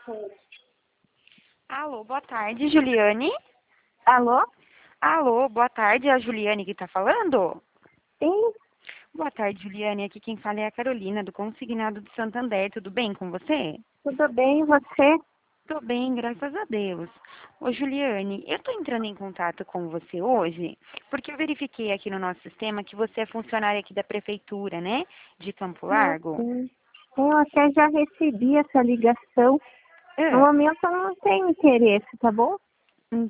Alô, boa tarde, Juliane. Alô? Alô, boa tarde, é a Juliane que tá falando? Sim, Boa tarde, Juliane. Aqui quem fala é a Carolina, do Consignado de Santander. Tudo bem com você? tudo bem, e você? Tô bem, graças a Deus. Ô, Juliane, eu tô entrando em contato com você hoje porque eu verifiquei aqui no nosso sistema que você é funcionária aqui da Prefeitura, né? De Campo Ah, Largo. sim. Eu até já recebi essa ligação. No Ah, momento eu não tenho interesse, tá bom?